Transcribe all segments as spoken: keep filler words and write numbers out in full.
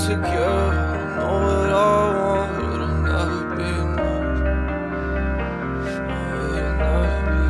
to give. I know what I want, but it'll never be enough. It'll never be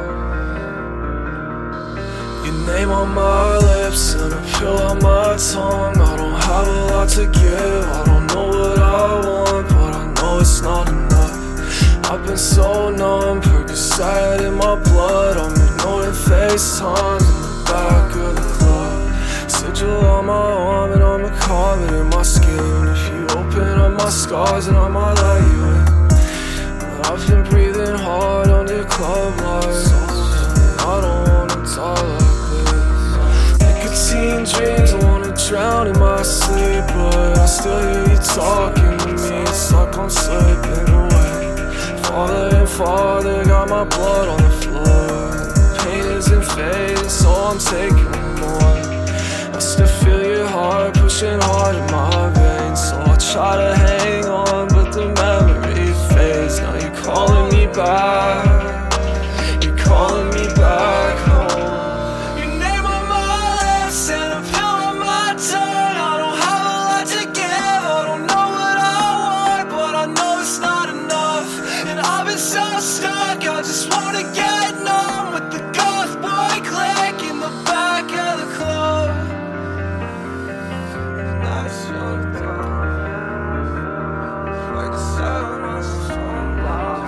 enough. Your name on my lips and a pill on my tongue. I don't have a lot to give. I don't know what I want, but I know it's not enough. I've been so numb, Percocet in my blood. I'm ignoring FaceTimes in the back of the club. Sigil on my arm and I'm a carbon in my skin. If you open up my scars then I might let you in. But I've been breathing hard under club lights, and I don't wanna die like this. Nicotine dreams, I wanna drown in my sleep, but I still hear you talking to me. It's like I'm slipping away. Father and father, got my blood on the floor. Pain isn't fading, so I'm taking more. I still feel your heart pushing hard in my veins, so I try to hang on, but the memory fades. Now you're calling me back, you're calling me back home. Your name on my lips and a pill on my tongue. I don't have a lot to give, I don't know what I want, but I know it's not enough. And I've been so stuck, I just wanna get numb with the goth boy click in the back of the club. Nice young time, like a sound on some love.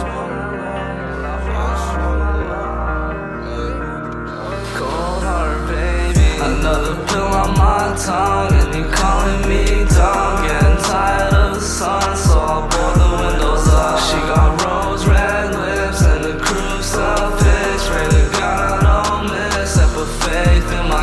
Cold heart, baby. Another pill on my tongue, and you calling me dumb. Getting tired of the sun, so I'll pull the windows up. She got rose red lips and a cruise up bitch. Pray to God I don't miss. I put faith in my